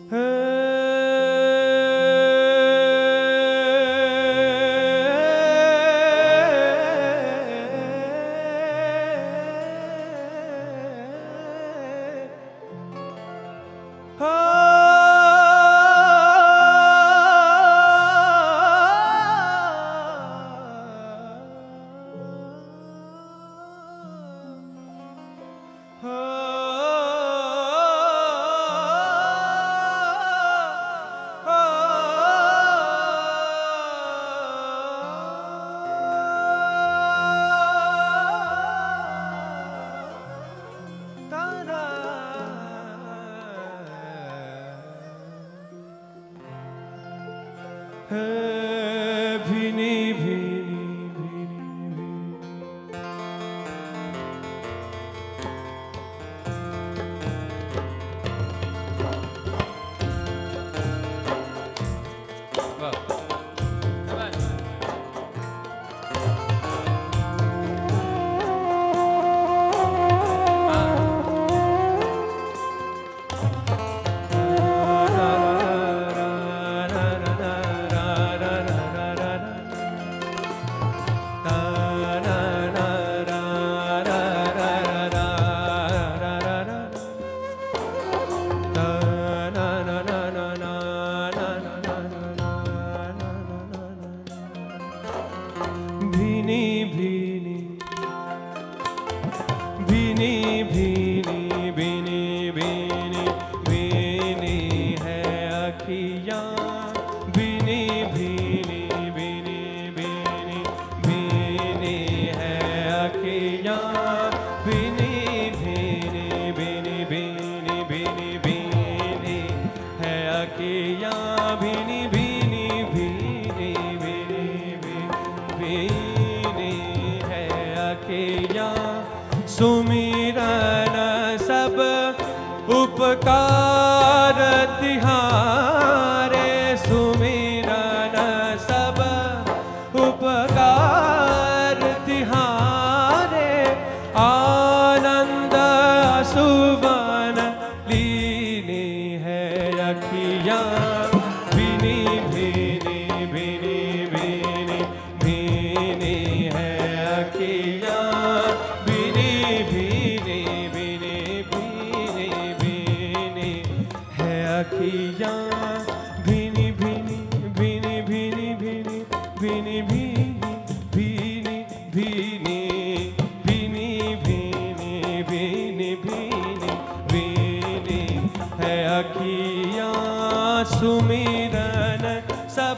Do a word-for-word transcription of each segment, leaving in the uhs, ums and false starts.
उपकार तिहारे, सुमिरन सब उपकार तिहारे, आनंद सुवन लीनी है अखियाँ, बिनी बिनी बिनी बिनी बिनी है अखियाँ, बिनी बिनी बिनी बिनी बिनी है अखियाँ, बिनी बिनी बिनी बिनी बिनी बिनी बिनी बिनी बिनी बिनी बिनी बिनी बिनी है अखियाँ, सुमिरन सब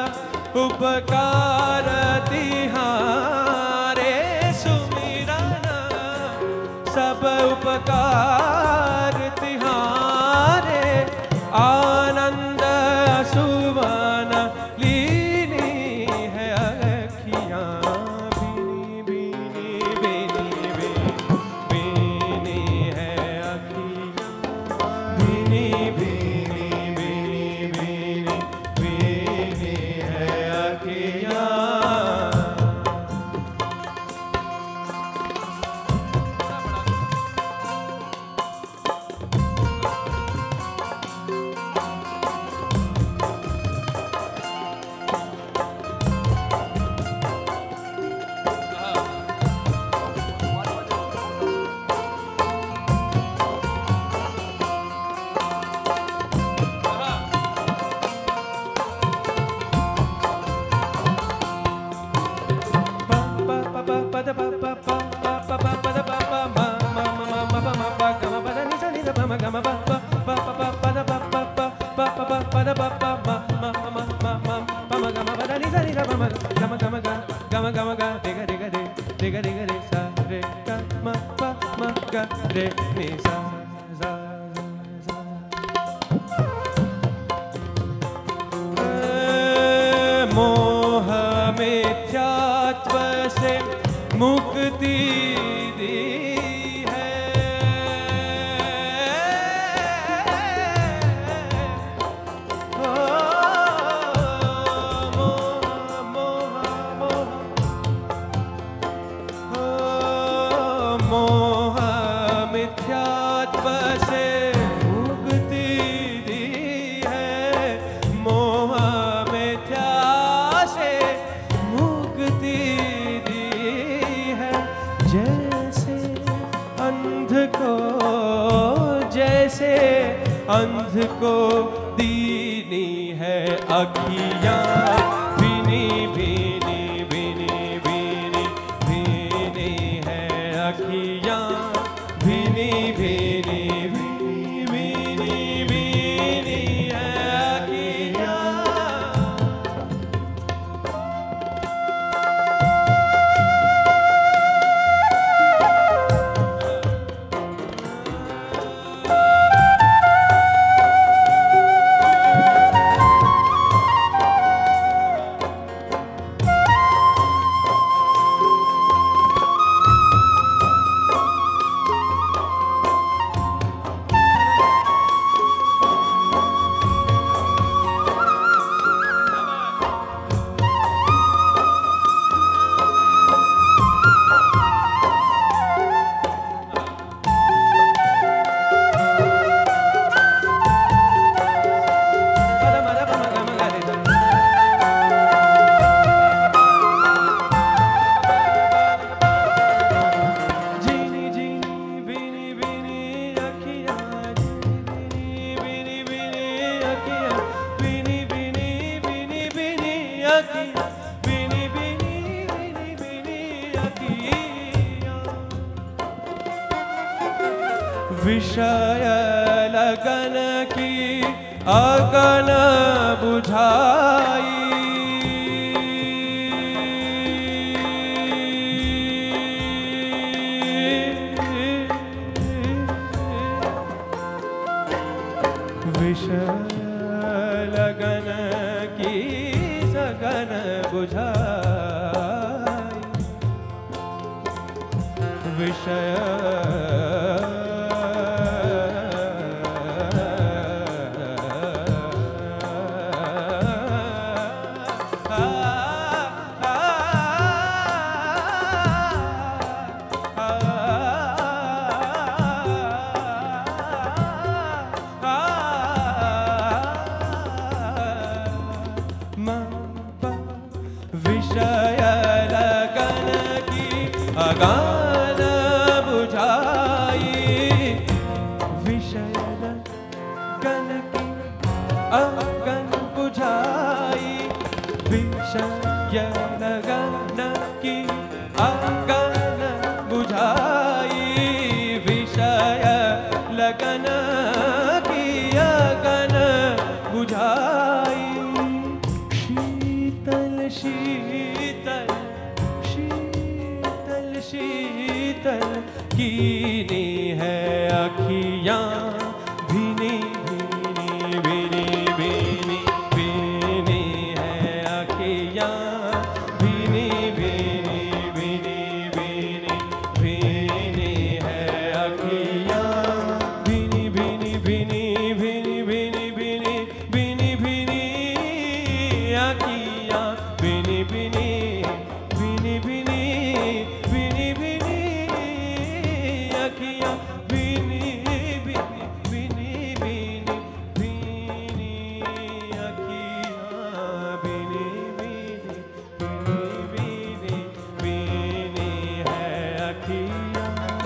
उपकार तिहारे, सुमिरन सब उपकार तिहारे, आनंद सुवन लीनी है अखियाँ, बिनी बिनी बिनी बिनी है अखियाँ, बिनी बिनी बिनी बिनी बिनी है अखियाँ। मोह मिथ्यात्व से मुक्ति दी है, ओ मोह मोह मोह ओ मोह मिथ्यात्व से मुक्ति दी अंध को जैसे अंध को दीनी है अखियाँ, भीनी भीनी भीनी भीनी भीनी है अखियाँ, भीनी भीनी भीनी भीनी भीनी है अखियाँ। विषय लगन की अगन बुझाई, विषय लगन की सगन बुझाई, विषय विषय लगन की अगान बुझाई, विषय लगन की अगन बुझाई, विषय लगन की अगन बुझाई, विषय लगन की अगन बुझाई। शीतल शीतल शीतल शीतल कीनी है अखियाँ, भीनी भीनी भीनी भीनी भीनी है अखियाँ, भीनी भीनी भीनी भीनी भीनी है अखियाँ, भीनी भीनी भीनी भीनी भीनी भीनी भीनी भीनी अखियाँ, भीनी भीनी भीनी भीनी भीनी भीनी अखियाँ, भीनी भीनी भीनी भीनी भीनी अखियाँ, भीनी भीनी भीनी भीनी है अखियाँ।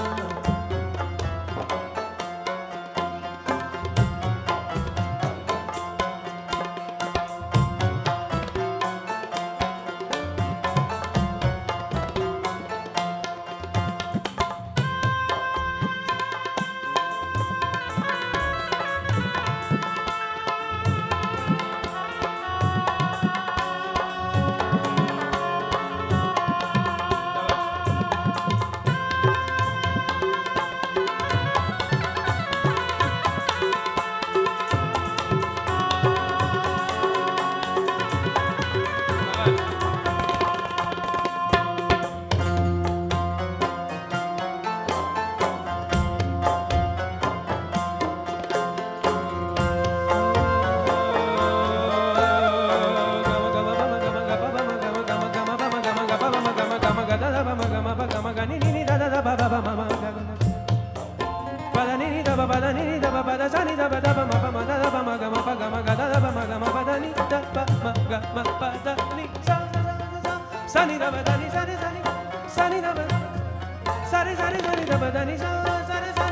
Sani da ba da ni sa ni sa ni, sani da ba, sari sari sari da ba da ni sa, sari sari.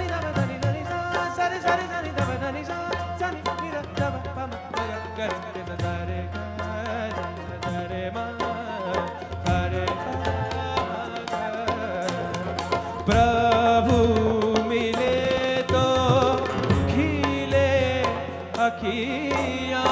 अखियाँ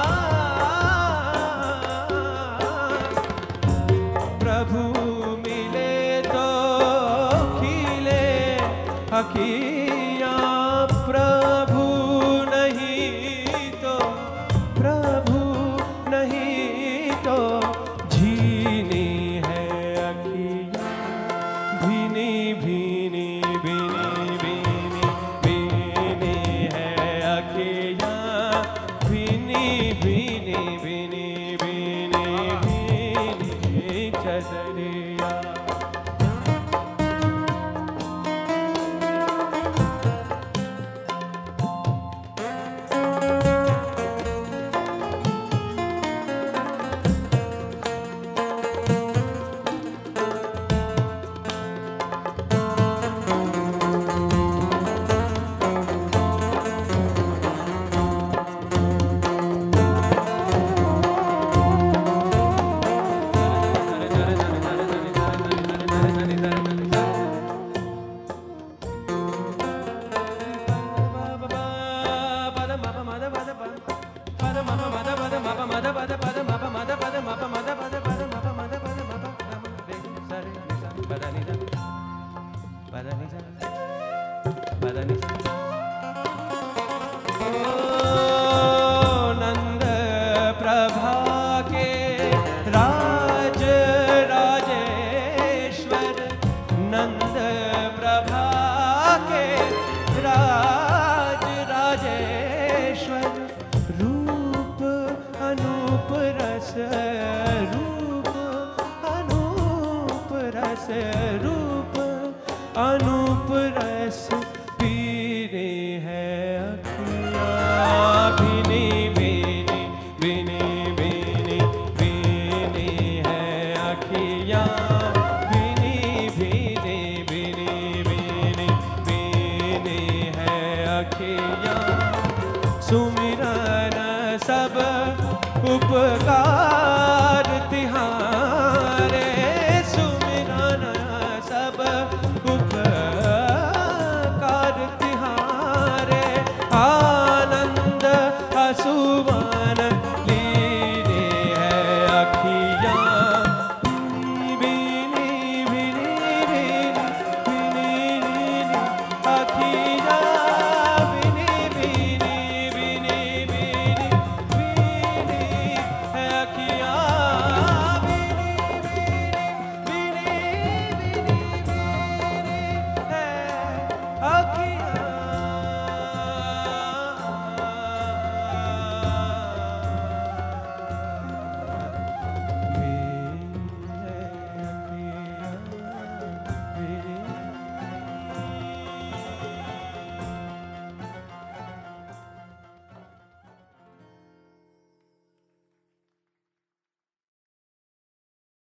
प्रभु मिले तो खिले अखियाँ प्रभु नहीं तो प्रभु नहीं तो झीनी है अखियाँ भीनी भीनी भीनी भीनी भीनी है अखियाँ भीनी भीनी भीनी भीनी भीनी चदरिया नंद प्रभा के राज राजेश्वर नंद प्रभा के राज राजेश्वर रूप अनूप रस रूप अनूप रस रूप अनूप रस